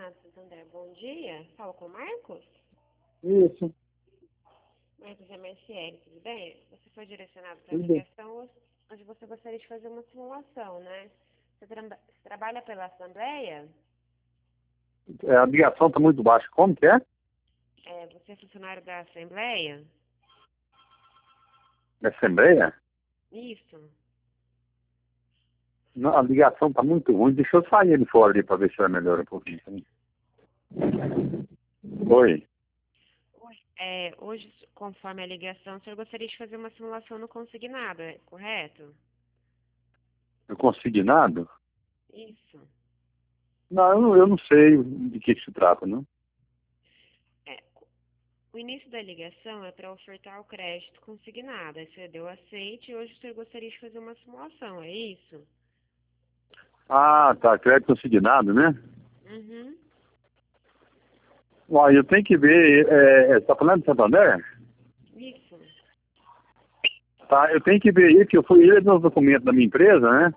Armazenado Santander, bom dia. Fala com o Marcos? Isso. Marcos MSL, tudo bem? Você foi direcionado para a Tudo bem. ligação onde você gostaria de fazer uma simulação, né? Você trabalha pela Assembleia? A ligação está muito baixa. Como que é? Você é funcionário da Assembleia? Da Assembleia? Isso. Não, a ligação está muito ruim. Deixa eu sair ali fora ali para ver se ela melhora um pouquinho. Oi. Hoje, conforme a ligação, o senhor gostaria de fazer uma simulação no consignado, é correto? Eu consignado? Isso. Não, eu não sei de que se trata, não. É, o início da ligação é para ofertar o crédito consignado. Aí você deu aceite e hoje o senhor gostaria de fazer uma simulação, é isso? Ah, tá. Crédito consignado, né? Uhum. Ó, eu tenho que ver. Você está falando de Santander? Isso. Tá, eu tenho que ver aí, que eu fui ler nos documentos da minha empresa, né?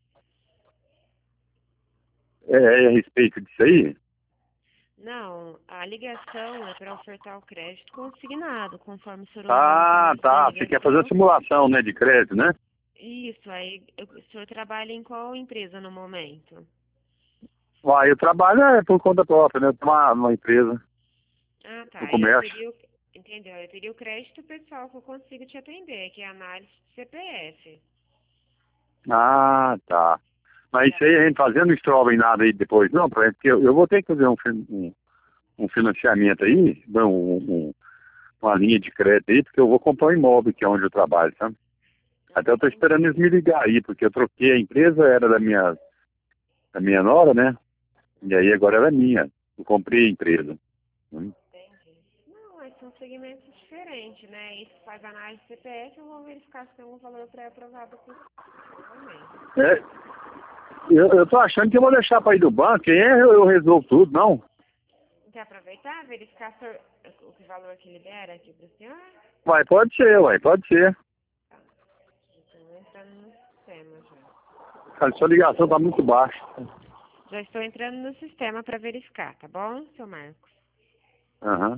A respeito disso aí. Não, a ligação é para ofertar o crédito consignado, conforme o senhor ouviu no Ah, começo da tá. Você quer fazer a ligação. simulação, né, de crédito, né? Isso, aí o senhor trabalha em qual empresa no momento? Ó, eu trabalho por conta própria, né? Eu tenho uma empresa Ah, no tá. comércio. Entendeu? Eu teria o crédito pessoal que eu consigo te atender, que é a análise de CPF. Ah, tá. Mas Tá isso aí a bom? gente fazendo não estrova em nada aí depois, não, porque eu vou ter que fazer um financiamento aí, uma linha de crédito aí, porque eu vou comprar um imóvel que é onde eu trabalho, sabe? Até eu tô esperando eles me ligar aí, porque eu troquei a empresa, era da minha nora, né? E aí agora ela é minha. Eu comprei a empresa. Entendi. Não, mas são segmentos diferentes, né? Isso faz análise de CPF, eu vou verificar se tem um valor pré-aprovado aqui no momento. É, eu tô achando que eu vou deixar para ir do banco, aí eu resolvo tudo, não? Quer aproveitar, verificar o que valor que libera aqui para o senhor? Vai, pode ser, ué, pode ser. Tá. Estou entrando no sistema já. A sua ligação tá muito baixa. Já estou entrando no sistema para verificar, tá bom, seu Marcos? Aham.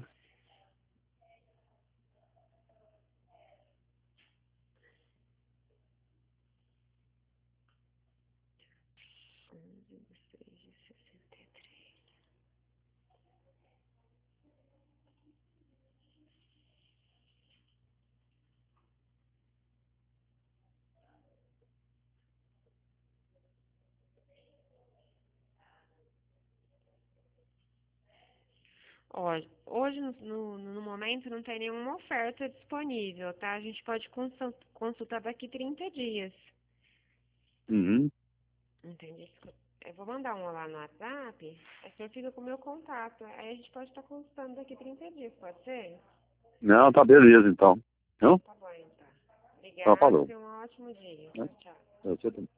Olha, hoje no momento não tem nenhuma oferta disponível, tá? A gente pode consultar daqui 30 dias. Uhum. Entendi. Eu vou mandar um lá no WhatsApp, aí você fica com o meu contato. Aí a gente pode estar consultando daqui 30 dias, pode ser? Não, tá beleza, então. Não? Tá bom, então. Então Obrigada, falou. tenha um ótimo dia. Né? Tchau, tchau. Você também.